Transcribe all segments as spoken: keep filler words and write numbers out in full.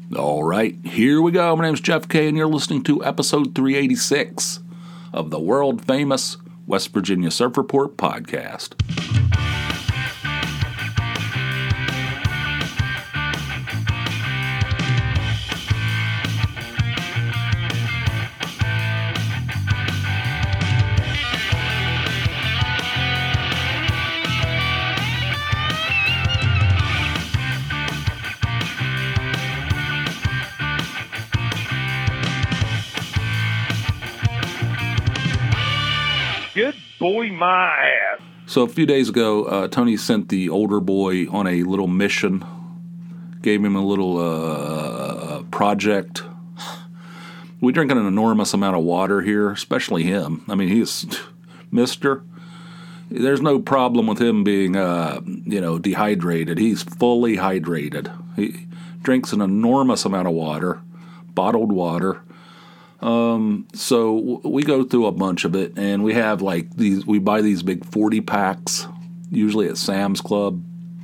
All right, here we go. My name's Jeff K, and you're listening to episode three eighty-six of the world-famous West Virginia Surf Report podcast. Good boy, my ass. So a few days ago, uh, Tony sent the older boy on a little mission, gave him a little uh, project. We drink an enormous amount of water here, especially him. I mean, he's Mister There's no problem with him being, uh, you know, dehydrated. He's fully hydrated. He drinks an enormous amount of water, bottled water. Um, so we go through a bunch of it, and we have like these, we buy these big forty packs, usually at Sam's Club.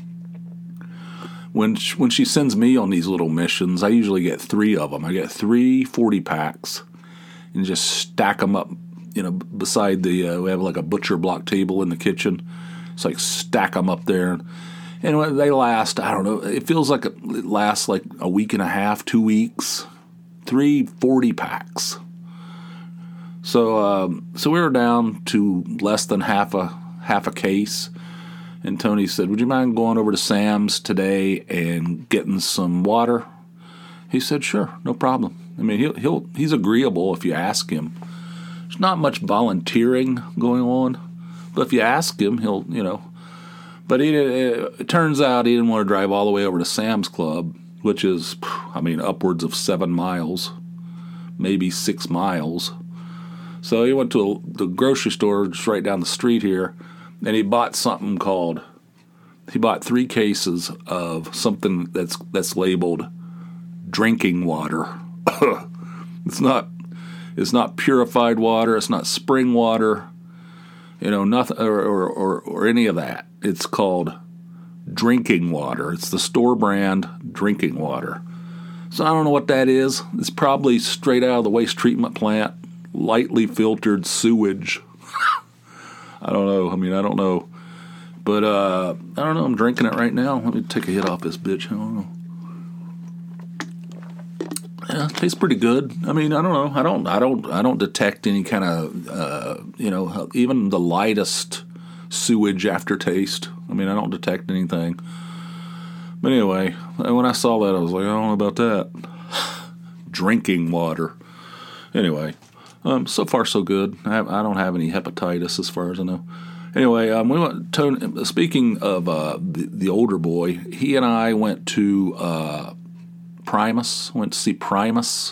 When she, when she sends me on these little missions, I usually get three of them. I get three forty packs and just stack them up, you know, beside the, uh, we have like a butcher block table in the kitchen. It's like stack them up there. And they last, I don't know, it feels like it lasts like a week and a half, two weeks. Three forty packs. So, um, so we were down to less than half a half a case, and Tony said, "Would you mind going over to Sam's today and getting some water?" He said, "Sure, no problem." I mean, he'll he'll he's agreeable if you ask him. There's not much volunteering going on, but if you ask him, he'll you know. But he, it turns out he didn't want to drive all the way over to Sam's Club, which is, I mean, upwards of seven miles, maybe six miles. So he went to a, the grocery store just right down the street here, and he bought something called, he bought three cases of something that's that's labeled drinking water. It's not, it's not purified water. It's not spring water. You know, nothing or or, or, or any of that. It's called drinking water. It's the store brand drinking water. So I don't know what that is. It's probably straight out of the waste treatment plant, lightly filtered sewage. I don't know. I mean, I don't know. But uh, I don't know. I'm drinking it right now. Let me take a hit off this bitch. I don't know. Yeah, it tastes pretty good. I mean, I don't know. I don't. I don't. I don't detect any kind of, uh, you know, even the lightest sewage aftertaste. I mean, I don't detect anything. But anyway, when I saw that, I was like, I don't know about that. Drinking water. Anyway, um, so far so good. I, have, I don't have any hepatitis as far as I know. Anyway, um, we went. To, speaking of uh, the, the older boy, he and I went to uh, Primus. Went to see Primus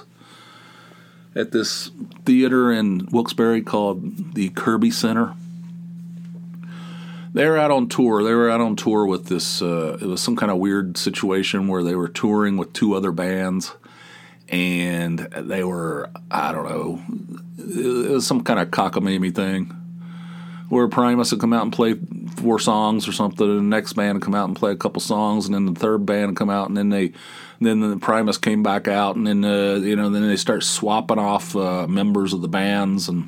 at this theater in Wilkes-Barre called the Kirby Center. They were out on tour. They were out on tour with this, uh, it was some kind of weird situation where they were touring with two other bands, and they were, I don't know, it was some kind of cockamamie thing, where Primus would come out and play four songs or something, and the next band would come out and play a couple songs, and then the third band would come out, and then they, then the Primus came back out, and then, uh, you know, then they start swapping off uh, members of the bands, and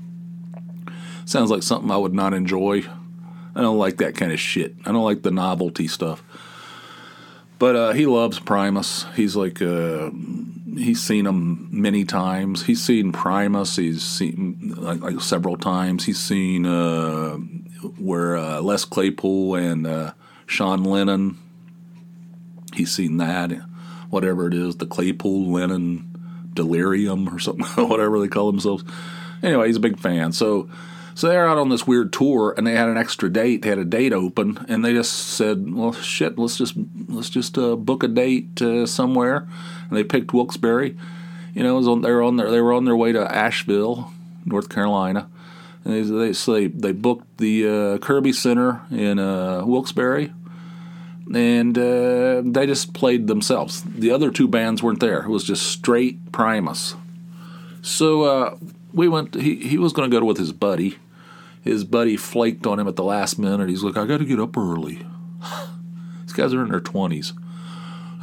sounds like something I would not enjoy. I don't like that kind of shit. I don't like the novelty stuff. But uh, he loves Primus. He's like, uh, he's seen them many times. He's seen Primus. He's seen like, like several times. He's seen uh, where uh, Les Claypool and uh, Sean Lennon. He's seen that, whatever it is, the Claypool Lennon Delirium or something, whatever they call themselves. Anyway, he's a big fan. So. So they're out on this weird tour, and they had an extra date. They had a date open, and they just said, "Well, shit, let's just let's just uh, book a date uh, somewhere." And they picked Wilkes-Barre. You know, it was on, they were on their they were on their way to Asheville, North Carolina, and they they so they, they booked the uh, Kirby Center in uh, Wilkes-Barre, and uh, they just played themselves. The other two bands weren't there. It was just straight Primus. So uh, we went. He he was going to go with his buddy. His buddy flaked on him at the last minute. He's like, I got to get up early. These guys are in their twenties.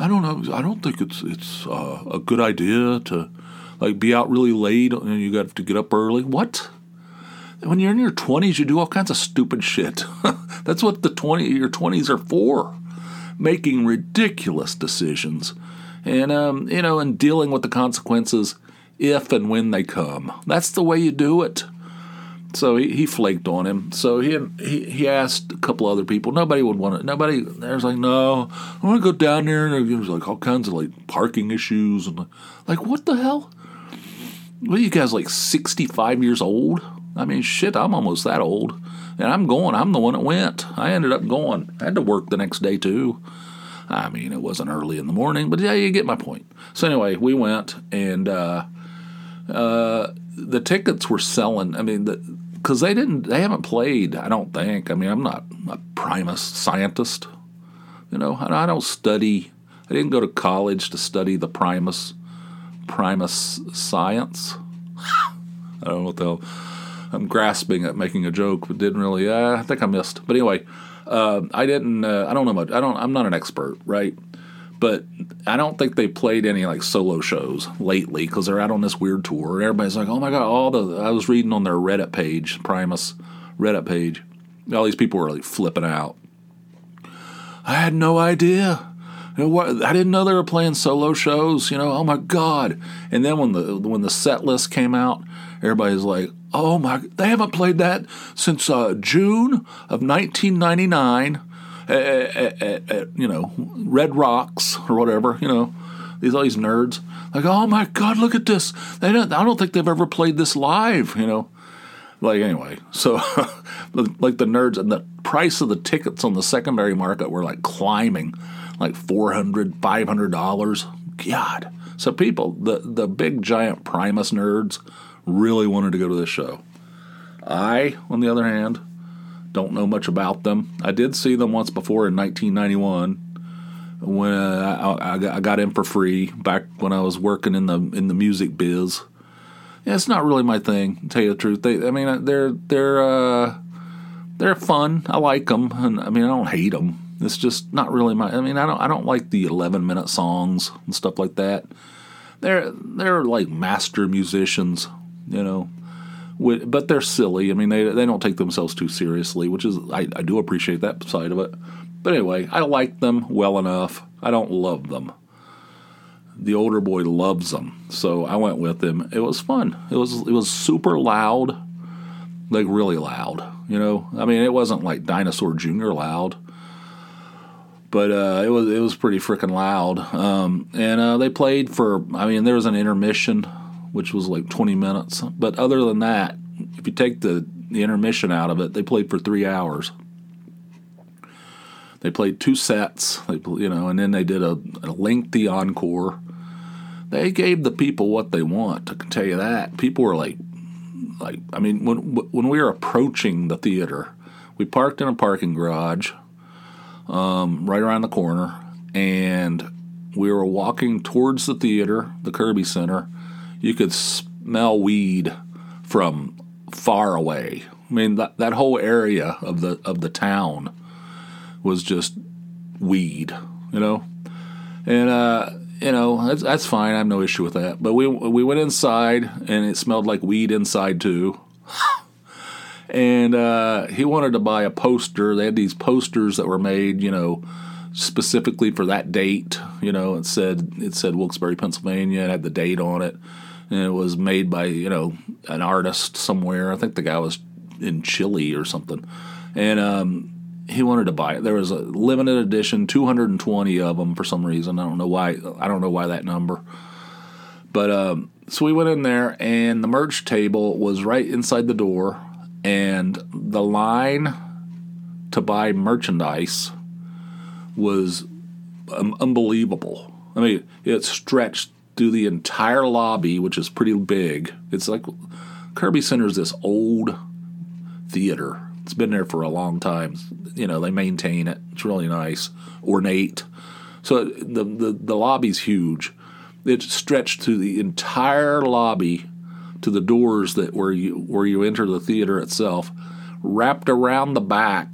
I don't know. I don't think it's it's uh, a good idea to like be out really late and you got to get up early. What? When you're in your twenties, you do all kinds of stupid shit. That's what the twenty your twenties are for, making ridiculous decisions, and um, you know, and dealing with the consequences if and when they come. That's the way you do it. So he, he flaked on him. So he, he he asked a couple other people. Nobody would want to. Nobody. There's like, no, I want to go down there. And there's like all kinds of like parking issues and like, what the hell? What are you guys, like sixty-five years old? I mean, shit, I'm almost that old, and I'm going. I'm the one that went. I ended up going. I had to work the next day too. I mean, it wasn't early in the morning, but yeah, you get my point. So anyway, we went, and uh, uh, the tickets were selling. I mean, the. Because they didn't, they haven't played, I don't think. I mean, I'm not a Primus scientist. You know, I, I don't study, I didn't go to college to study the Primus, Primus science. I don't know what the hell, I'm grasping at making a joke, but didn't really, uh, I think I missed. But anyway, uh, I didn't, uh, I don't know much, I don't, I'm not an expert, right? But I don't think they played any like solo shows lately because they're out on this weird tour. And everybody's like, oh my God, all the, I was reading on their Reddit page, Primus Reddit page, all these people were like flipping out. I had no idea. You know, what, I didn't know they were playing solo shows, you know, oh my God. And then when the when the set list came out, everybody's like, oh my, they haven't played that since uh, June of nineteen ninety-nine. At, at, at, you know, Red Rocks or whatever, you know, these all these nerds, like, oh my God, look at this. They don't, I don't think they've ever played this live, you know. Like, anyway, so, like the nerds, and the price of the tickets on the secondary market were like climbing, like four hundred dollars, five hundred dollars. God. So people, the, the big giant Primus nerds really wanted to go to this show. I, on the other hand, don't know much about them. I did see them once before in nineteen ninety-one when uh, I, I got in for free back when I was working in the in the music biz. Yeah, it's not really my thing, to tell you the truth. They, I mean, they're they're uh, they're fun. I like them, and I mean, I don't hate them. It's just not really my. I mean, I don't I don't like the eleven minute songs and stuff like that. They're they're like master musicians, you know. But they're silly. I mean, they they don't take themselves too seriously, which is, I, I do appreciate that side of it. But anyway, I like them well enough. I don't love them. The older boy loves them, so I went with him. It was fun. It was it was super loud, like really loud. You know, I mean, it wasn't like Dinosaur Junior loud, but uh, it was it was pretty freaking loud. Um, and uh, they played for. I mean, there was an intermission, which was like twenty minutes. But other than that, if you take the, the intermission out of it, they played for three hours. They played two sets, they, you know, and then they did a, a lengthy encore. They gave the people what they want, I can tell you that. People were like, like I mean, when when we were approaching the theater, we parked in a parking garage um, right around the corner, and we were walking towards the theater, the Kirby Center. You could smell weed from far away. I mean, that that whole area of the of the town was just weed, you know. And uh, you know, that's, that's fine. I have no issue with that. But we we went inside, and it smelled like weed inside too. And uh, he wanted to buy a poster. They had these posters that were made, you know, specifically for that date. You know, it said it said Wilkes-Barre, Pennsylvania. It had the date on it. And it was made by, you know, an artist somewhere. I think the guy was in Chile or something. And um, he wanted to buy it. There was a limited edition, two hundred twenty of them for some reason. I don't know why. I don't know why that number. But um, so we went in there, and the merch table was right inside the door. And the line to buy merchandise was um, unbelievable. I mean, it stretched through the entire lobby, which is pretty big. It's like Kirby Center's this old theater. It's been there for a long time. You know, they maintain it. It's really nice, ornate. So the the, the lobby's huge. It stretched through the entire lobby to the doors that where you where you enter the theater itself, wrapped around the back,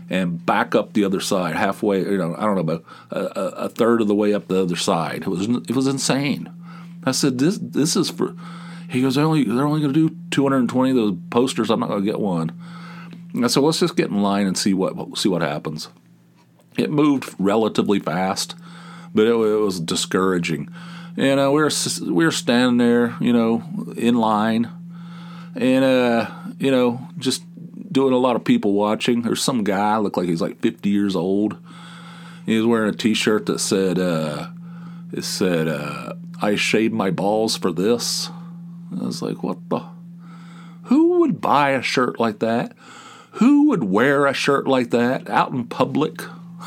and back up the other side, halfway, you know, I don't know, about a, a, a third of the way up the other side. It was it was insane. I said, this this is for, he goes, they're only, they're only going to do two hundred twenty of those posters. I'm not going to get one. And I said, well, let's just get in line and see what see what happens. It moved relatively fast, but it, it was discouraging. And uh, we were we were standing there, you know, in line, and uh, you know, just doing a lot of people watching. There's some guy looked like he's like fifty years old. He was wearing a T-shirt that said, uh, "It said uh, I shaved my balls for this." I was like, "What the? Who would buy a shirt like that? Who would wear a shirt like that out in public?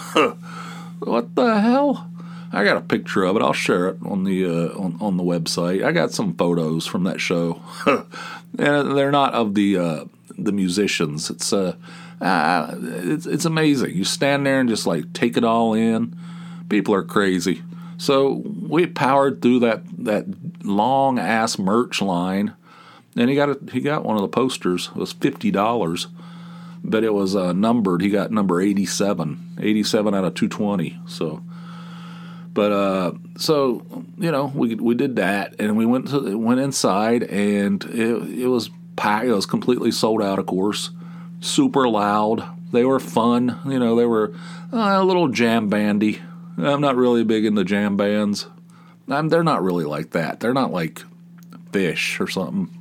What the hell?" I got a picture of it. I'll share it on the uh, on, on the website. I got some photos from that show, and they're not of the uh, the musicians. It's uh, uh, it's it's amazing. You stand there and just like take it all in. People are crazy. So we powered through that that long ass merch line, and he got a, he got one of the posters. It was fifty dollars, but it was uh, numbered. He got number eighty-seven, eighty-seven out of two twenty. So. But uh, so you know, we we did that, and we went to went inside, and it it was packed. It was completely sold out, of course. Super loud. They were fun. You know, they were uh, a little jam bandy. I'm not really big into jam bands. I'm, they're not really like that. They're not like Fish or something.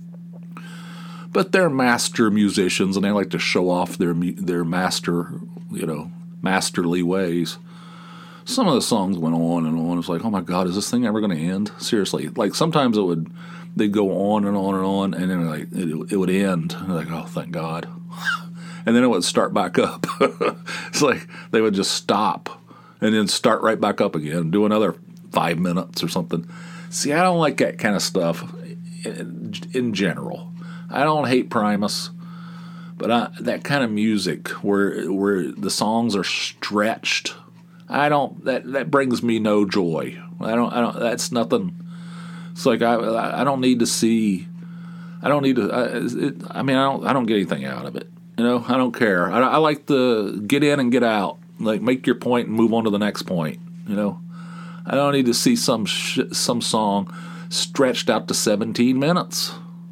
But they're master musicians, and they like to show off their their master, you know, masterly ways. Some of the songs went on and on. It's like, oh my God, is this thing ever going to end? Seriously, like sometimes it would, they'd go on and on and on, and then like it, it would end. And like, oh, thank God. And then it would start back up. It's like they would just stop and then start right back up again, do another five minutes or something. See, I don't like that kind of stuff in, in general. I don't hate Primus, but I, that kind of music where where the songs are stretched. I don't. That that brings me no joy. I don't. I don't. That's nothing. It's like I. I don't need to see. I don't need to. I, it, I mean, I don't. I don't get anything out of it. You know. I don't care. I, I like to get in and get out. Like make your point and move on to the next point. You know. I don't need to see some sh- some song stretched out to seventeen minutes.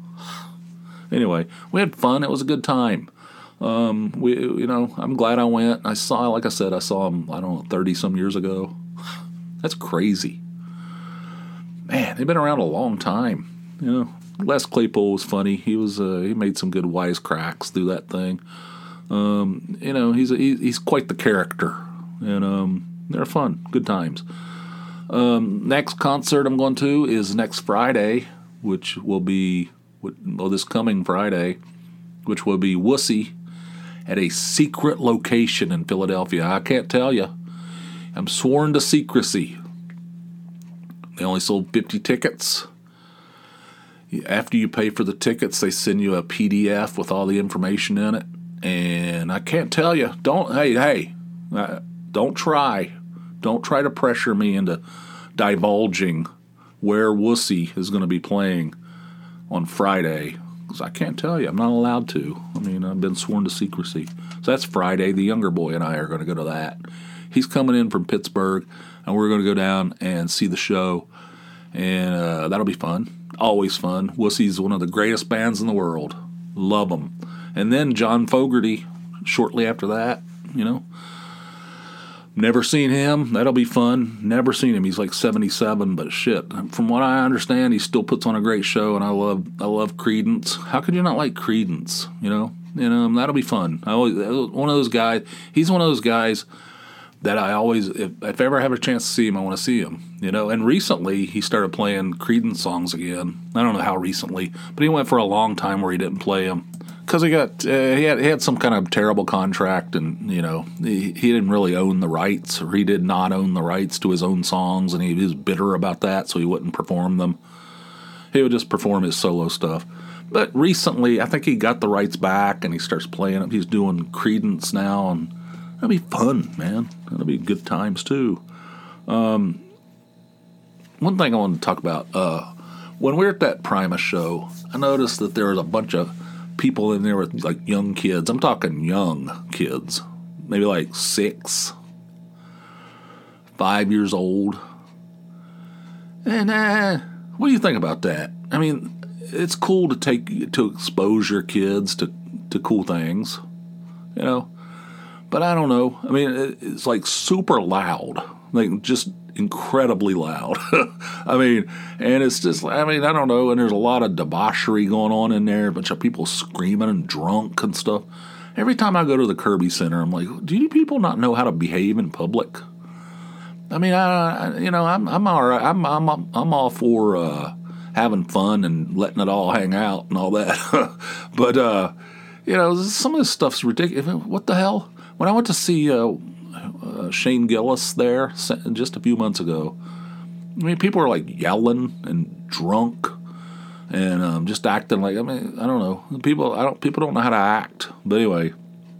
Anyway, we had fun. It was a good time. Um, we, you know, I'm glad I went. I saw, like I said, I saw him, I don't know, thirty some years ago. That's crazy. Man, they've been around a long time. You know, Les Claypool was funny. He was, uh, he made some good wisecracks through that thing. Um, you know, he's a, he, he's quite the character, and um, they're fun, good times. Um, next concert I'm going to is next Friday, which will be, well, this coming Friday, which will be Wussy at a secret location in Philadelphia. I can't tell you. I'm sworn to secrecy. They only sold fifty tickets. After you pay for the tickets, they send you a P D F with all the information in it. And I can't tell you. Don't, hey, hey, uh, don't try. Don't try to pressure me into divulging where Wussy is going to be playing on Friday. I can't tell you. I'm not allowed to. I mean, I've been sworn to secrecy. So that's Friday. The younger boy and I are going to go to that. He's coming in from Pittsburgh, and we're going to go down and see the show. And uh, that'll be fun. Always fun. Wussy's one of the greatest bands in the world. Love them. And then John Fogerty shortly after that, you know. Never seen him. That'll be fun. Never seen him. He's like seventy-seven, but shit. From what I understand, he still puts on a great show, and I love I love Creedence. How could you not like Creedence? You know, and um, that'll be fun. I always one of those guys. He's one of those guys that I always, if, if I ever have a chance to see him, I want to see him. You know, and recently he started playing Creedence songs again. I don't know how recently, but he went for a long time where he didn't play them. Because he got uh, he had he had some kind of terrible contract, and you know he, he didn't really own the rights, or he did not own the rights to his own songs, and he was bitter about that, so he wouldn't perform them. He would just perform his solo stuff. But recently, I think he got the rights back, and he starts playing them. He's doing Creedence now, and that'll be fun, man. That'll be good times too. Um, one thing I wanted to talk about: uh, when we were at that Primus show, I noticed that there was a bunch of people in there with like young kids. I'm talking young kids, maybe like six, five years old. And uh, what do you think about that? I mean, it's cool to take to expose your kids to, to cool things, you know. But I don't know. I mean, it, it's like super loud, like just incredibly loud. I mean, and it's just, I mean, I don't know. And there's a lot of debauchery going on in there, a bunch of people screaming and drunk and stuff. Every time I go to the Kirby Center, I'm like, do you people not know how to behave in public? I mean, I, you know, I'm I'm all right. I'm I'm I'm all for uh, having fun and letting it all hang out and all that. But uh, you know, some of this stuff's ridiculous. What the hell? When I went to see uh, uh, Shane Gillis there just a few months ago, I mean, people were like yelling and drunk and um, just acting like, I mean, I don't know. People, I don't. People don't know how to act. But anyway,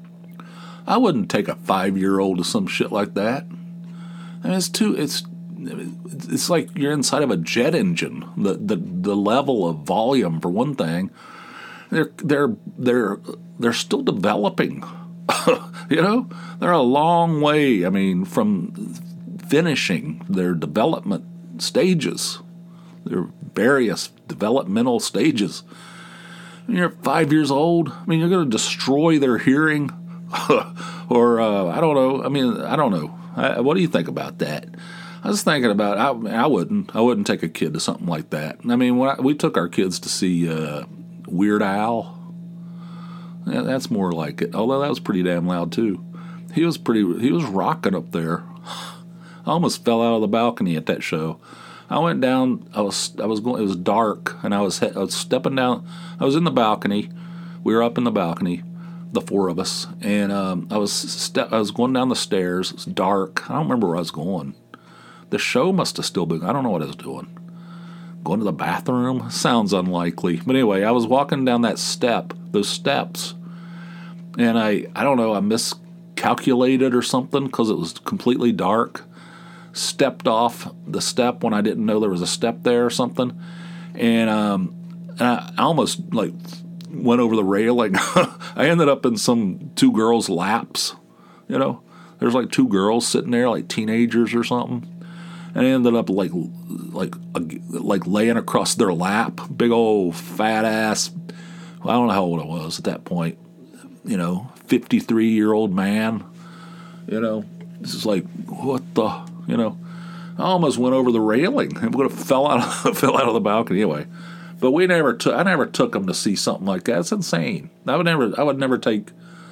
I wouldn't take a five-year-old to some shit like that. I mean, it's too. It's it's like you're inside of a jet engine. The the the level of volume, for one thing, they're they're they're they're still developing. You know, they're a long way, I mean, from finishing their development stages, their various developmental stages. When you're five years old, I mean, you're going to destroy their hearing. Or, uh, I don't know, I mean, I don't know. I, what do you think about that? I was thinking about, I, I wouldn't, I wouldn't take a kid to something like that. I mean, when I, we took our kids to see uh, Weird Al. Yeah, that's more like it. Although that was pretty damn loud too. He was pretty. He was rocking up there. I almost fell out of the balcony at that show. I went down. I was. I was going. It was dark, and I was. I was stepping down. I was in the balcony. We were up in the balcony, the four of us, and um, I was. Ste- I was going down the stairs. It was dark. I don't remember where I was going. The show must have still been. I don't know what I was doing. Going to the bathroom? Sounds unlikely. But anyway, I was walking down that step, those steps, and I, I don't know, I miscalculated or something because it was completely dark. Stepped off the step when I didn't know there was a step there or something. And, um, and I almost, like, went over the railing. I ended up in some two girls' laps, you know. There's, like, two girls sitting there, like teenagers or something. And I ended up like, like, like laying across their lap, big old fat ass. Well, I don't know how old I was at that point. You know, fifty-three year old man. You know, this is like, what the, you know? I almost went over the railing. I would have fell out, of, fell out of the balcony anyway. But we never took. I never took them to see something like that. It's insane. I would never. I would never take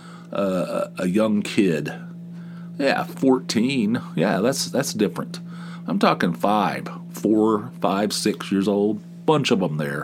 uh, a young kid. Yeah, fourteen. Yeah, that's that's different. I'm talking five, four, five, six years old. Bunch of them there.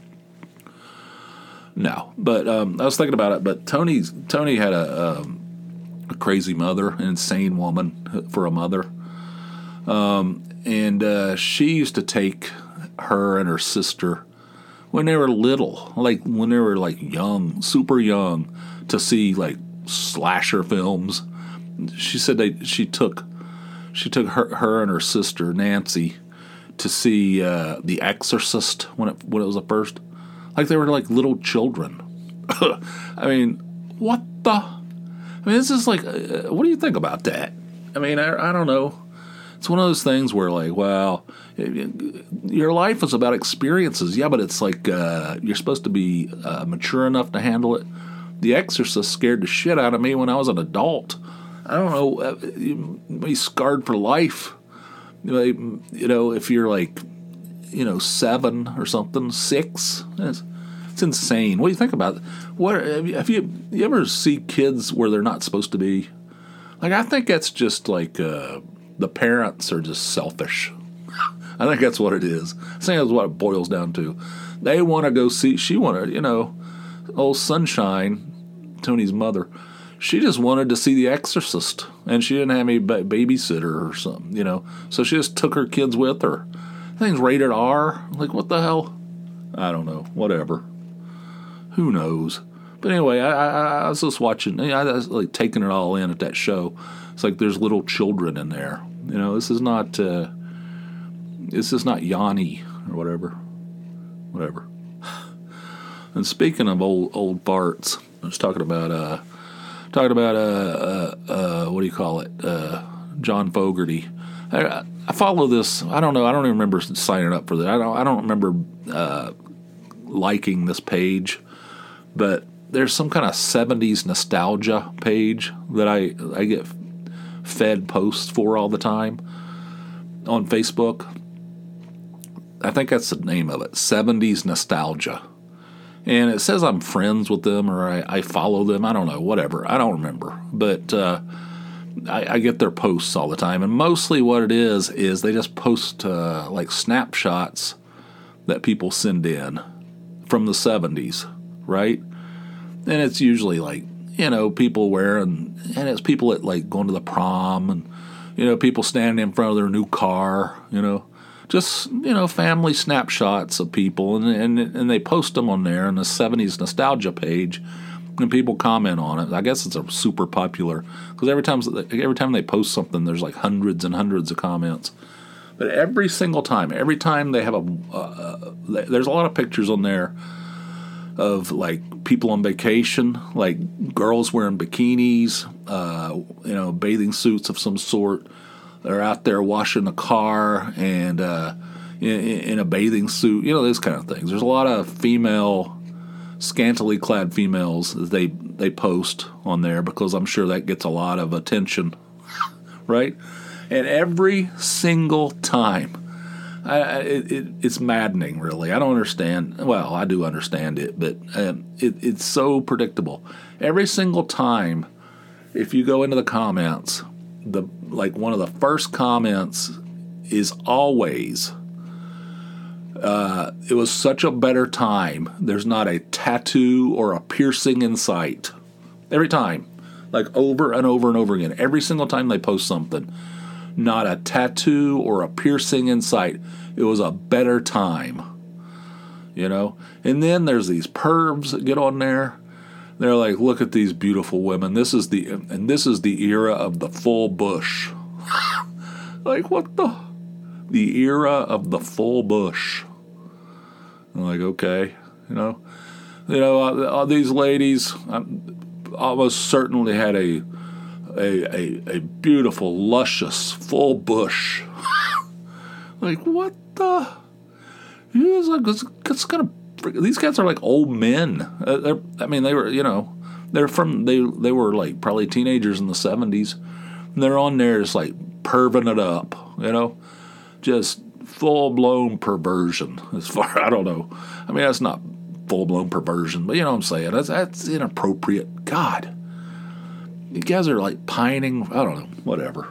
No, but um, I was thinking about it. But Tony's Tony had a, um, a crazy mother, an insane woman for a mother, um, and uh, she used to take her and her sister when they were little, like when they were like young, super young, to see like slasher films. She said they she took. She took her, her and her sister Nancy to see uh, The Exorcist when it when it was the first, like they were like little children. I mean, what the? I mean, this is like, uh, what do you think about that? I mean, I, I don't know. It's one of those things where like, well, your life is about experiences, yeah, but it's like uh, you're supposed to be uh, mature enough to handle it. The Exorcist scared the shit out of me when I was an adult. I don't know, you may be scarred for life. You know, if you're like, you know, seven or something, six, it's, it's insane. What do you think about it? What have you, you ever see kids where they're not supposed to be? Like, I think that's just like uh, the parents are just selfish. I think that's what it is. I think that's what it boils down to. They want to go see, she wanted, you know, old Sunshine, Tony's mother, she just wanted to see The Exorcist, and she didn't have any b- babysitter or something, you know. So she just took her kids with her. Thing's rated R. Like, what the hell? I don't know. Whatever. Who knows? But anyway, I, I, I was just watching. You know, I was like taking it all in at that show. It's like there's little children in there. You know, this is not. Uh, this is not Yanni or whatever. Whatever. And speaking of old old farts, I was talking about. Uh, talking about uh, uh, uh, what do you call it? Uh, John Fogerty. I, I follow this. I don't know. I don't even remember signing up for that. I don't. I don't remember uh, liking this page, but there's some kind of seventies nostalgia page that I I get fed posts for all the time on Facebook. I think that's the name of it, seventies Nostalgia. And it says I'm friends with them or I, I follow them. I don't know, whatever. I don't remember. But uh, I, I get their posts all the time. And mostly what it is, is they just post uh, like snapshots that people send in from the seventies, right? And it's usually like, you know, people wearing, and it's people at like going to the prom and, you know, people standing in front of their new car, you know. Just, you know, family snapshots of people, and, and and they post them on there on the seventies Nostalgia page, and people comment on it. I guess it's a super popular, because every time, every time they post something, there's like hundreds and hundreds of comments. But every single time, every time they have a, uh, there's a lot of pictures on there of like people on vacation, like girls wearing bikinis, uh, you know, bathing suits of some sort. They're out there washing the car and uh, in, in a bathing suit, you know, those kind of things. There's a lot of female, scantily clad females that they, they post on there because I'm sure that gets a lot of attention, right? And every single time, I, I, it, it's maddening, really. I don't understand. Well, I do understand it, but um, it, it's so predictable. Every single time, if you go into the comments, the like one of the first comments is always, uh, it was such a better time. There's not a tattoo or a piercing in sight. Every time. Like over and over and over again. Every single time they post something. Not a tattoo or a piercing in sight. It was a better time. You know? And then there's these pervs that get on there. They're like, look at these beautiful women. This is the and this is the era of the full bush. Like, what the? The era of the full bush. I'm like, okay, you know, you know, uh, these ladies um, almost certainly had a a a, a beautiful, luscious, full bush. Like, what the? He was like, it's, it's gonna. These guys are like old men. Uh, I mean, they were, you know, they're from, they they were like probably teenagers in the seventies. And they're on there just like perving it up, you know, just full-blown perversion as far, I don't know. I mean, that's not full-blown perversion, but you know what I'm saying. That's, that's inappropriate. God. You guys are like pining, I don't know, whatever.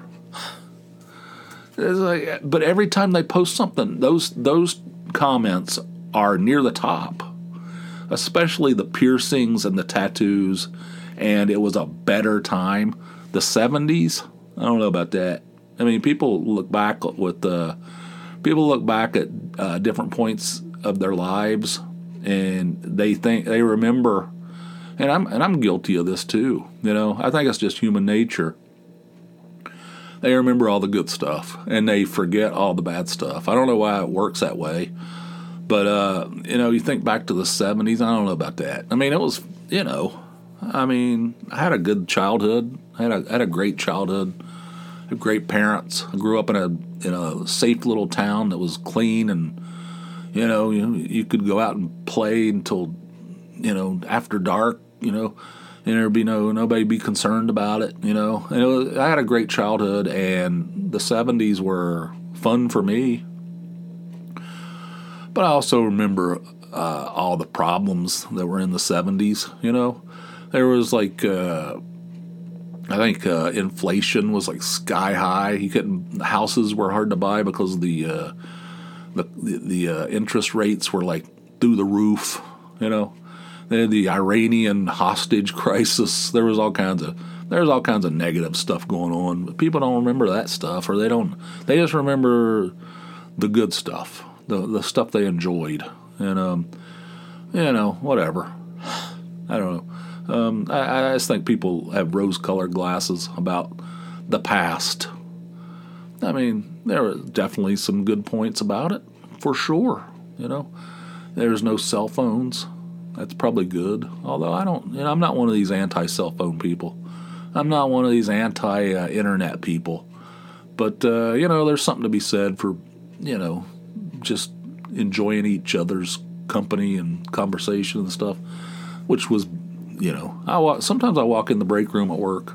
It's like, but every time they post something, those those comments are near the top, especially the piercings and the tattoos, and it was a better time. The seventies, I don't know about that. I mean, people look back with the, people look back at uh, different points of their lives, and they think, they remember, and I'm and I'm guilty of this too, you know, I think it's just human nature. They remember all the good stuff, and they forget all the bad stuff. I don't know why it works that way. But, uh, you know, you think back to the seventies, I don't know about that. I mean, it was, you know, I mean, I had a good childhood. I had a, I had a great childhood. I had great parents. I grew up in a in a safe little town that was clean, and, you know, you, you could go out and play until, you know, after dark, you know, and there'd be no, nobody be concerned about it, you know. And it was, I had a great childhood, and the seventies were fun for me. But I also remember uh, all the problems that were in the seventies, you know. There was like, uh, I think uh, inflation was like sky high. You couldn't, houses were hard to buy because the uh, the the, the uh, interest rates were like through the roof, you know. They had the Iranian hostage crisis. There was all kinds of there was all kinds of negative stuff going on. But people don't remember that stuff, or they don't. They just remember the good stuff. The the stuff they enjoyed, and um, you know, whatever. I don't know. Um, I, I just think people have rose-colored glasses about the past. I mean, there are definitely some good points about it, for sure. You know, there's no cell phones. That's probably good. Although I don't, you know, I'm not one of these anti-cell phone people. I'm not one of these anti-internet uh, people. But, uh, you know, there's something to be said for, you know, just enjoying each other's company and conversation and stuff, which was, you know, I walk, sometimes I walk in the break room at work,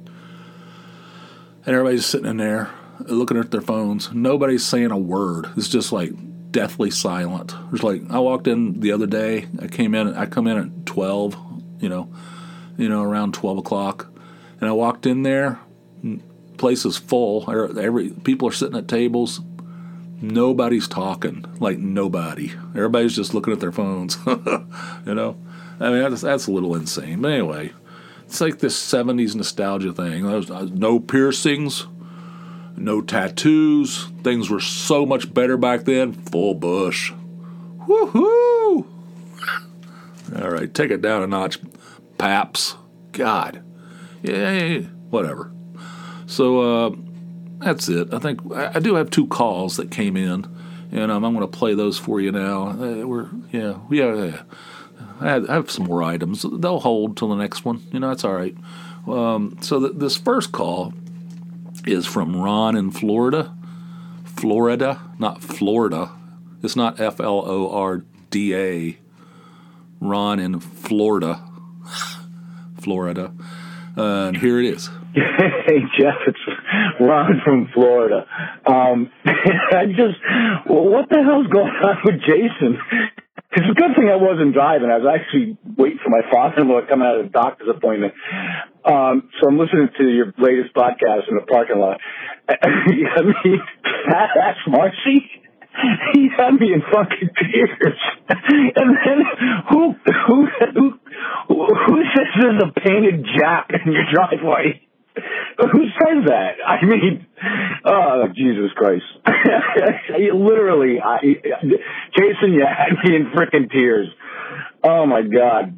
and everybody's sitting in there looking at their phones. Nobody's saying a word. It's just like deathly silent. There's like, I walked in the other day, I came in, I come in at twelve, you know, you know, around twelve o'clock, and I walked in there, place is full, every, people are sitting at tables, nobody's talking, like nobody. Everybody's just looking at their phones, you know? I mean, that's, that's a little insane. But anyway, it's like this seventies nostalgia thing. There's no piercings, no tattoos. Things were so much better back then. Full bush. Woohoo! All right, take it down a notch, Paps. God. Yeah, whatever. So, uh, that's it. I think I, I do have two calls that came in, and um, I'm going to play those for you now. Uh, we're yeah, yeah. yeah. I, had, I have some more items. They'll hold till the next one. You know, that's all right. Um, so th- this first call is from Ron in Florida. Florida, not Florida. It's not F L O R D A. Ron in Florida. Florida. Uh, and here it is. Hey, Jeff, it's Ron from Florida. Um, I just, well, what the hell's going on with Jason? It's a good thing I wasn't driving. I was actually waiting for my father-in-law coming out of the doctor's appointment. Um, so I'm listening to your latest podcast in the parking lot. I mean, that's Marcy. He had me in fucking tears. And then who who who who says there's a painted Jack in your driveway? Who says that? I mean, oh, Jesus Christ. Literally, I, Jason, you had me in frickin' tears. Oh, my God.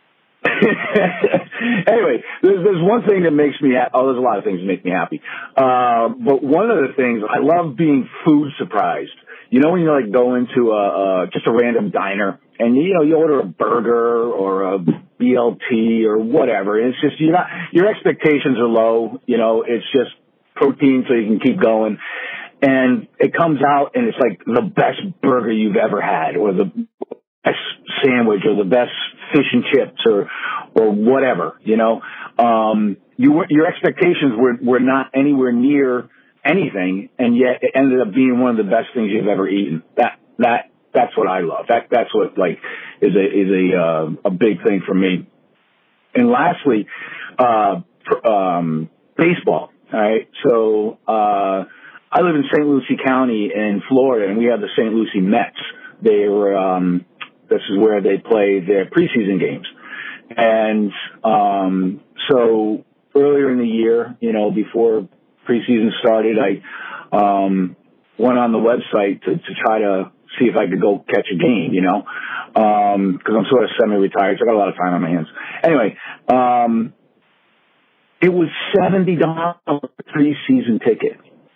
Anyway, there's, there's one thing that makes me happy. Oh, there's a lot of things that make me happy. Uh, but one of the things, I love being food surprised. You know when you like go into a, uh, just a random diner and, you know, you order a burger or a B L T or whatever. And it's just, you're not, your expectations are low. You know, it's just protein so you can keep going. And it comes out and it's like the best burger you've ever had or the best sandwich or the best fish and chips or, or whatever, you know. Um, you were, your expectations were, were not anywhere near anything, and yet it ended up being one of the best things you've ever eaten. That, that, that's what I love. That, that's what like is a, is a, uh, a big thing for me. And lastly, uh, um, baseball. All right. So, uh, I live in Saint Lucie County in Florida, and we have the Saint Lucie Mets. They were, um, this is where they play their preseason games. And, um, so earlier in the year, you know, before preseason started, I um, went on the website to, to try to see if I could go catch a game, you know, because um, I'm sort of semi-retired, so I got a lot of time on my hands. Anyway, um, it was seventy dollars for a preseason ticket.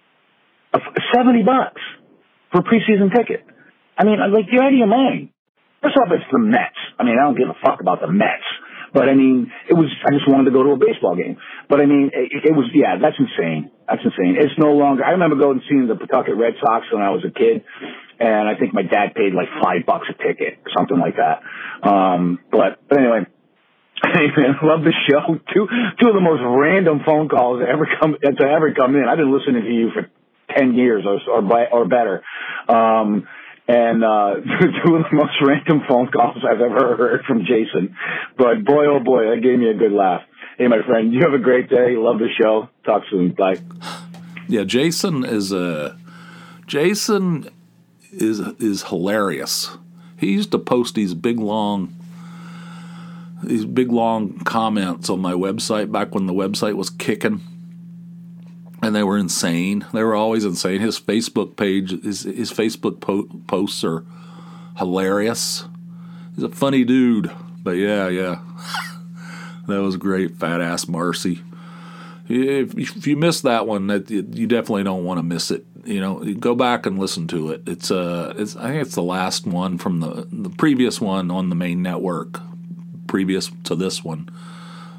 seventy bucks for a preseason ticket. I mean, I'm like, you're out of your mind. First off, it's the Mets. I mean, I don't give a fuck about the Mets. But, I mean, it was, I just wanted to go to a baseball game. But, I mean, it, it was, yeah, that's insane. That's insane. It's no longer, I remember going and seeing the Pawtucket Red Sox when I was a kid, and I think my dad paid like five bucks a ticket or something like that. Um, but, but anyway, I love the show. Two, two of the most random phone calls that ever come, that ever come in. I've been listening to you for ten years or, or, or better. Um, And, uh, two of the most random phone calls I've ever heard from Jason. But boy, oh boy, that gave me a good laugh. Hey, my friend, you have a great day. Love the show. Talk soon. Bye. Yeah, Jason is a, Jason is, is hilarious. He used to post these big, long, these big, long comments on my website back when the website was kicking. And they were insane. They were always insane. His Facebook page, his, his Facebook po- posts are hilarious. He's a funny dude. But yeah, yeah. That was great, fat ass Marcy. If, if you missed that one, that you definitely don't want to miss it. You know, go back and listen to it. It's uh, it's I think it's the last one from the the previous one on the main network, previous to this one.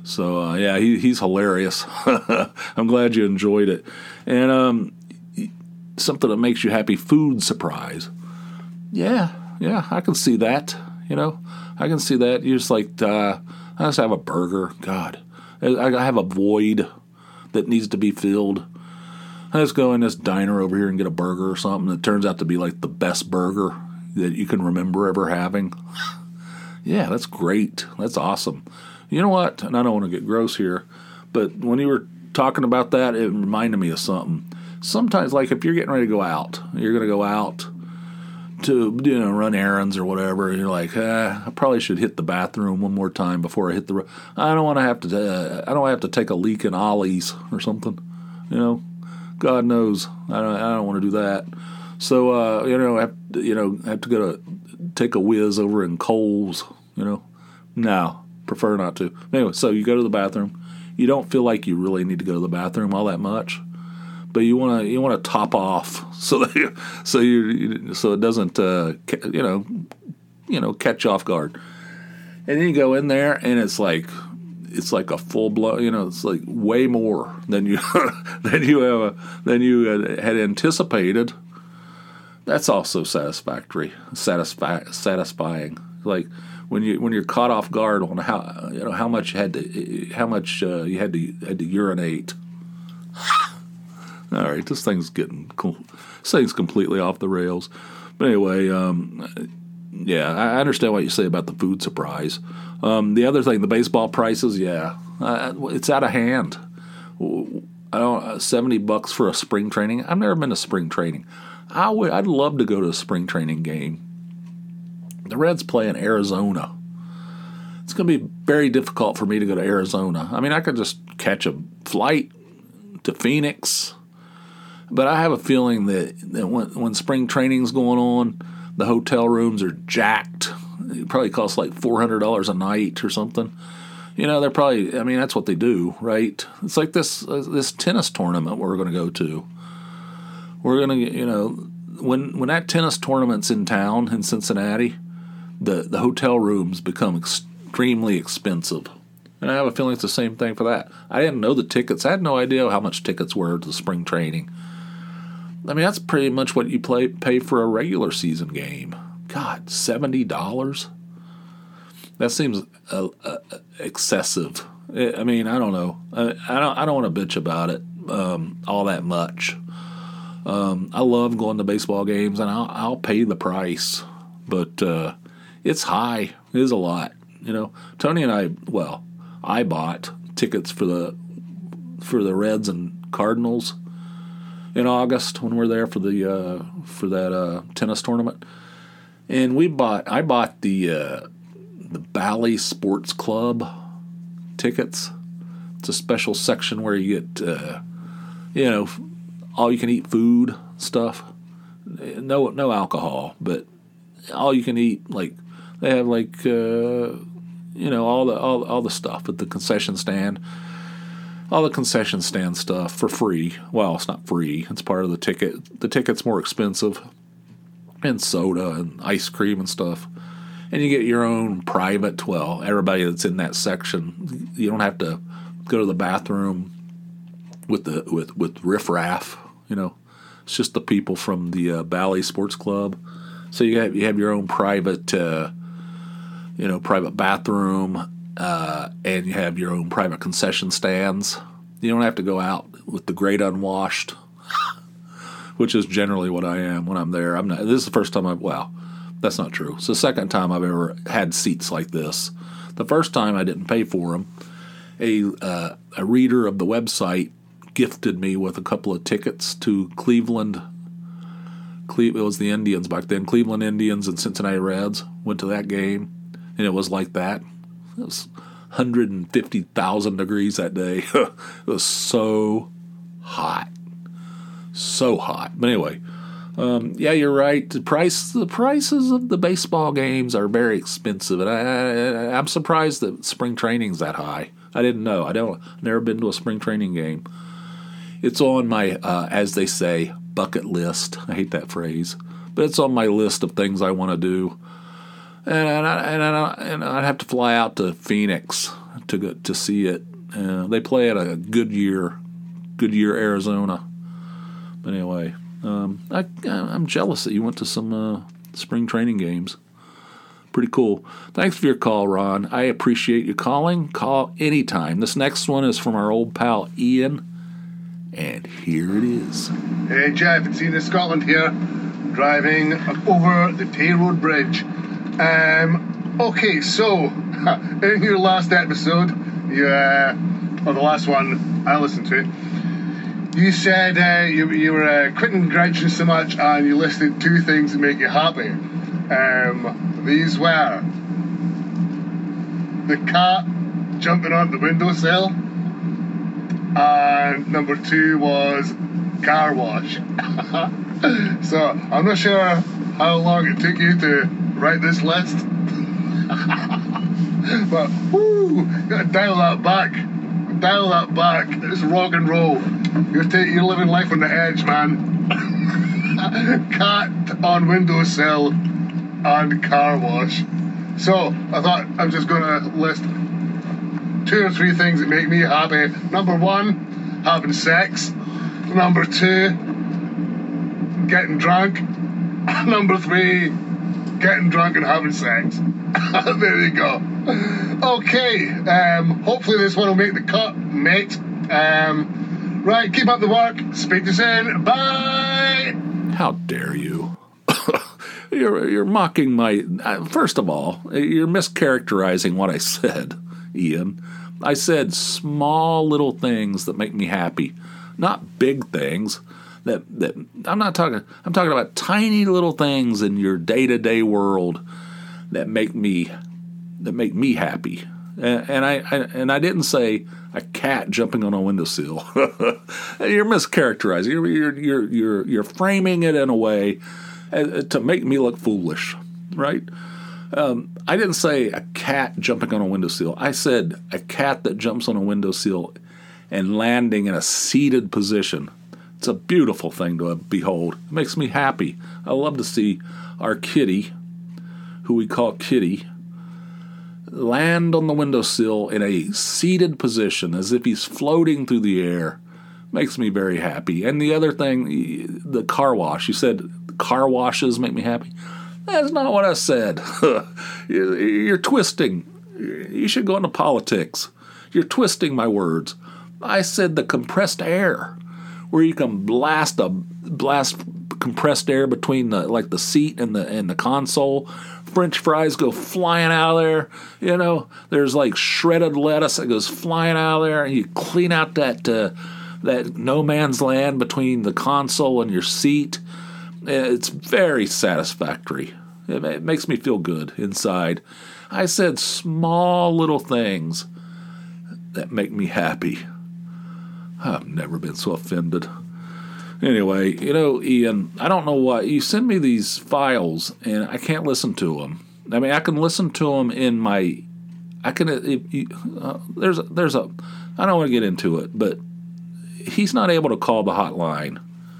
So, uh, yeah, he, he's hilarious. I'm glad you enjoyed it. And um, something that makes you happy, food surprise. Yeah, yeah, I can see that, you know. I can see that. You're just like, uh, I just have a burger. God, I, I have a void that needs to be filled. I just go in this diner over here and get a burger or something that turns out to be like the best burger that you can remember ever having. Yeah, that's great. That's awesome. You know what? And I don't want to get gross here, but when you were talking about that, it reminded me of something. Sometimes, like if you're getting ready to go out, you're going to go out to, you know, run errands or whatever, and you're like, eh, I probably should hit the bathroom one more time before I hit the. I don't want to have to. Uh, I don't have to take a leak in Ollie's or something. You know, God knows, I don't. I don't want to do that. So, uh, you know, I have to, you know, I have to go to take a whiz over in Kohl's. You know, no, prefer not to. Anyway, so you go to the bathroom. You don't feel like you really need to go to the bathroom all that much, but you want to you want to top off so that you, so you so it doesn't uh, you know you know catch you off guard. And then you go in there and it's like it's like a full blown, you know, it's like way more than you than you have than you had, had anticipated. That's also satisfactory, satisfi- satisfying. Like when you when you're caught off guard on how you know how much you had to how much uh, you had to had to urinate. All right, this thing's getting this thing's completely off the rails. But anyway, um, yeah, I understand what you say about the food surprise. Um, the other thing, the baseball prices, yeah, uh, it's out of hand. I don't seventy bucks for a spring training. I've never been to spring training. I would, I'd love to go to a spring training game. The Reds play in Arizona. It's going to be very difficult for me to go to Arizona. I mean, I could just catch a flight to Phoenix, but I have a feeling that, that when, when spring training's going on, the hotel rooms are jacked. It probably costs like four hundred dollars a night or something. You know, they're probably, I mean, that's what they do, right? It's like this uh, this tennis tournament we're going to go to. We're going to, you know, when when that tennis tournament's in town in Cincinnati, the, the hotel rooms become extremely expensive. And I have a feeling it's the same thing for that. I didn't know the tickets. I had no idea how much tickets were to spring training. I mean, that's pretty much what you play, pay for a regular season game. God, seventy dollars? That seems uh, uh, excessive. I mean, I don't know. I, I don't. I don't want to bitch about it um, all that much. Um, I love going to baseball games, and I'll, I'll pay the price, but uh, it's high. It is a lot. You know, Tony and I. Well, I bought tickets for the for the Reds and Cardinals in August when we're there for the uh, for that uh, tennis tournament, and we bought. I bought the uh, the Bally Sports Club tickets. It's a special section where you get, uh, you know, all you can eat food stuff. No, no alcohol, but all you can eat. Like they have like, uh, you know, all the all all the stuff at the concession stand. All the concession stand stuff for free. Well, it's not free. It's part of the ticket. The ticket's more expensive, and soda and ice cream and stuff. And you get your own private, well, everybody that's in that section, you don't have to go to the bathroom with the with, with riffraff, you know. It's just the people from the uh, Bally Sports Club. So you have you have your own private, uh, you know, private bathroom, uh, and you have your own private concession stands. You don't have to go out with the great unwashed, which is generally what I am when I'm there. I'm not. This is the first time I've well. That's not true. It's the second time I've ever had seats like this. The first time I didn't pay for them. A uh, a reader of the website gifted me with a couple of tickets to Cleveland. Cle- it was the Indians back then. Cleveland Indians and Cincinnati Reds. Went to that game, and it was like that. It was one hundred fifty thousand degrees that day. It was so hot. So hot. But anyway. Um, yeah, you're right. The price, the prices of the baseball games are very expensive, and I, I, I'm surprised that spring training's that high. I didn't know. I don't. Never been to a spring training game. It's on my, uh, as they say, bucket list. I hate that phrase, but it's on my list of things I want to do. And and I, and I, and I'd have to fly out to Phoenix. to go, to see it. Uh, they play at a Goodyear, Goodyear, Arizona. But anyway, um, I, I'm jealous that you went to some uh, spring training games. Pretty cool. Thanks for your call, Ron. I appreciate you calling. Call anytime. This next one is from our old pal Ian, and here it is. Hey, Jeff, it's Ian in Scotland here, driving over the Tay Road Bridge. Um, okay, so, in your last episode, you, uh, or the last one I listened to, you said uh, you, you were uh, quitting graduation so much and you listed two things that make you happy. Um... These were the cat jumping on the windowsill, and number two was car wash. So I'm not sure how long it took you to write this list, but whoo, you gotta dial that back, dial that back. It's rock and roll. You're ta- you're living life on the edge, man. Cat on windowsill and car wash. So I thought I'm just gonna list two or three things that make me happy. Number one, having sex. Number two, getting drunk. Number three, getting drunk and having sex. There you go. Okay, um, hopefully this one will make the cut, mate. Um, right, keep up the work. Speak to you soon. Bye. How dare you? You're you're mocking my... Uh, first of all, you're mischaracterizing what I said, Ian. I said small little things that make me happy, not big things. That that I'm not talking. I'm talking about tiny little things in your day-to-day world that make me that make me happy. And, and I, I and I didn't say a cat jumping on a windowsill. You're mischaracterizing. You're you're you're you're, you're framing it in a way to make me look foolish, right? Um, I didn't say a cat jumping on a windowsill. I said a cat that jumps on a windowsill and landing in a seated position. It's a beautiful thing to behold. It makes me happy. I love to see our kitty, who we call Kitty, land on the windowsill in a seated position as if he's floating through the air. Makes me very happy. And the other thing, the car wash. You said car washes make me happy. That's not what I said. You're twisting. You should go into politics. You're twisting my words. I said the compressed air, where you can blast a blast compressed air between the like the seat and the and the console. French fries go flying out of there. You know, there's like shredded lettuce that goes flying out of there, and you clean out that uh, that no man's land between the console and your seat. It's very satisfactory. It, it makes me feel good inside. I said small little things that make me happy. I've never been so offended. Anyway, you know, Ian, I don't know why. You send me these files, and I can't listen to them. I mean, I can listen to them in my... I can... It, it, uh, there's, a, there's a... I don't want to get into it, but he's not able to call the hotline.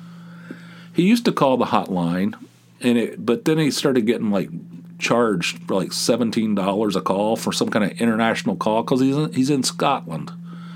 He used to call the hotline, and it, but then he started getting like charged for like seventeen dollars a call for some kind of international call because he's in, he's in Scotland.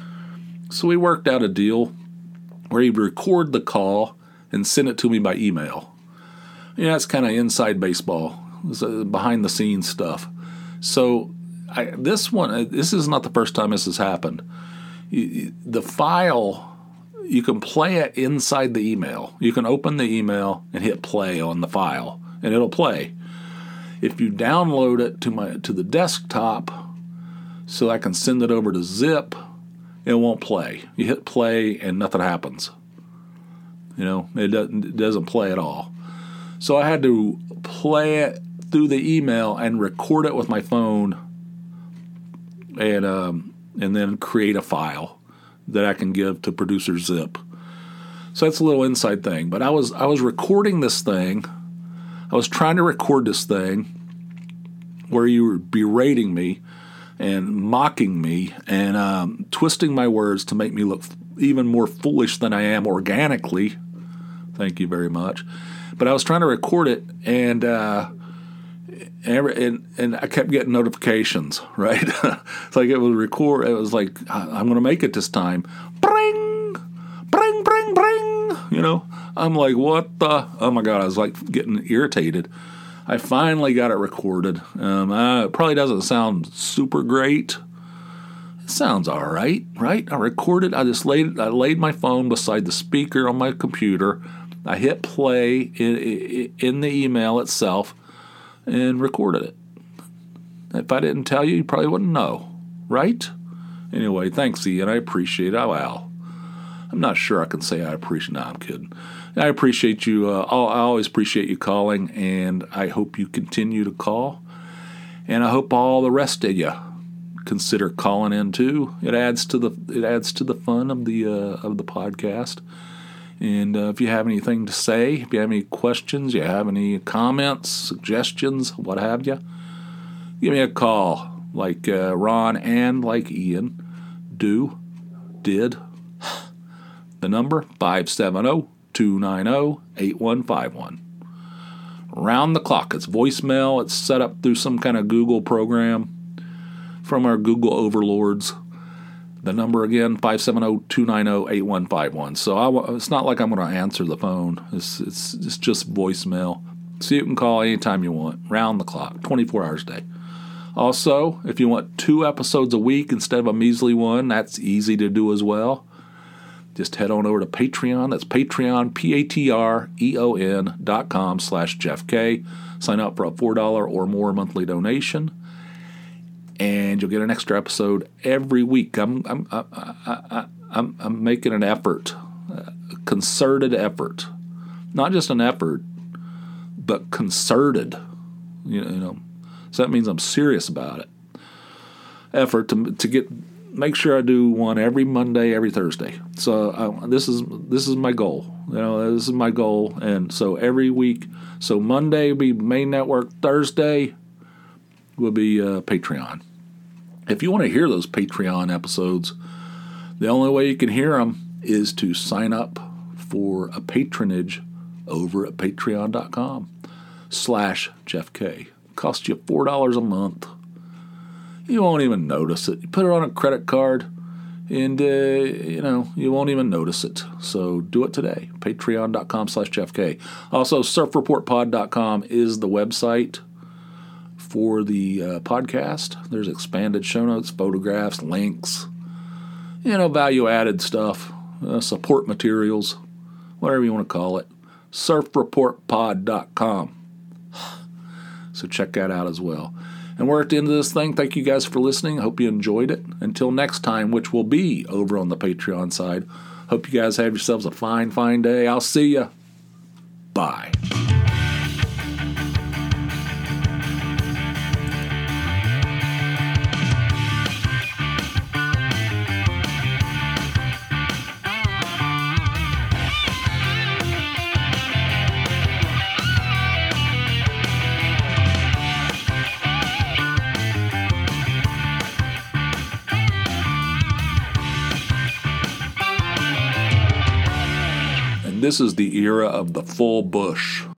So we worked out a deal where he'd record the call and send it to me by email. Yeah, it's kind of inside baseball, it's behind the scenes stuff. So I, this one, this is not the first time this has happened. You, the file. You can play it inside the email. You can open the email and hit play on the file, and it'll play. If you download it to my to the desktop so I can send it over to Zip, it won't play. You hit play and nothing happens. You know, it doesn't, it doesn't play at all. So I had to play it through the email and record it with my phone and um, and then create a file that I can give to producer Zip. So that's a little inside thing. But I was I was recording this thing. I was trying to record this thing where you were berating me and mocking me and um, twisting my words to make me look even more foolish than I am organically. Thank you very much. But I was trying to record it, and uh, Every, and, and I kept getting notifications, right? It's like it was record. It was like, I'm going to make it this time. Bring, bring, bring, bring. You know, I'm like, what the? Oh my God, I was like getting irritated. I finally got it recorded. Um, uh, it probably doesn't sound super great. It sounds all right, right? I recorded. I just laid I laid my phone beside the speaker on my computer. I hit play in, in, in the email itself and recorded it. If I didn't tell you, you probably wouldn't know, right? Anyway, thanks, Ian. I appreciate it. Oh, wow. I'm not sure I can say I appreciate. No, I'm kidding. I appreciate you. Uh, I always appreciate you calling, and I hope you continue to call. And I hope all the rest of you consider calling in too. It adds to the it adds to the fun of the uh, of the podcast. And uh, if you have anything to say, if you have any questions, you have any comments, suggestions, what have you, give me a call like uh, Ron and like Ian do, did. The number, five seven zero, two nine zero, eight one five one. Round the clock. It's voicemail. It's set up through some kind of Google program from our Google overlords. The number again, five seven zero, two nine zero, eight one five one. So I, it's not like I'm going to answer the phone. It's, it's, it's just voicemail. So you can call anytime you want, round the clock, twenty-four hours a day. Also, if you want two episodes a week instead of a measly one, that's easy to do as well. Just head on over to Patreon. That's Patreon, P-A-T-R-E-O-N dot com slash Jeff K. Sign up for a four dollars or more monthly donation, and you'll get an extra episode every week. I'm I'm I, I, I'm I'm making an effort, a concerted effort, not just an effort, but concerted. You know, you know, so that means I'm serious about it. Effort to to get make sure I do one every Monday, every Thursday. So uh, this is this is my goal. You know, this is my goal, and so every week. So Monday will be Main Network. Thursday will be uh, Patreon. If you want to hear those Patreon episodes, the only way you can hear them is to sign up for a patronage over at patreon.com slash Jeff K. Costs you four dollars a month. You won't even notice it. You put it on a credit card, and, uh, you know, you won't even notice it. So do it today. Patreon.com slash Jeff K. Also, surf report pod dot com is the website for the uh, podcast. There's expanded show notes, photographs, links, you know, value-added stuff, uh, support materials, whatever you want to call it. surf report pod dot com. So check that out as well. And we're at the end of this thing. Thank you guys for listening. I hope you enjoyed it. Until next time, which will be over on the Patreon side. Hope you guys have yourselves a fine, fine day. I'll see you. Bye. This is the era of the full bush.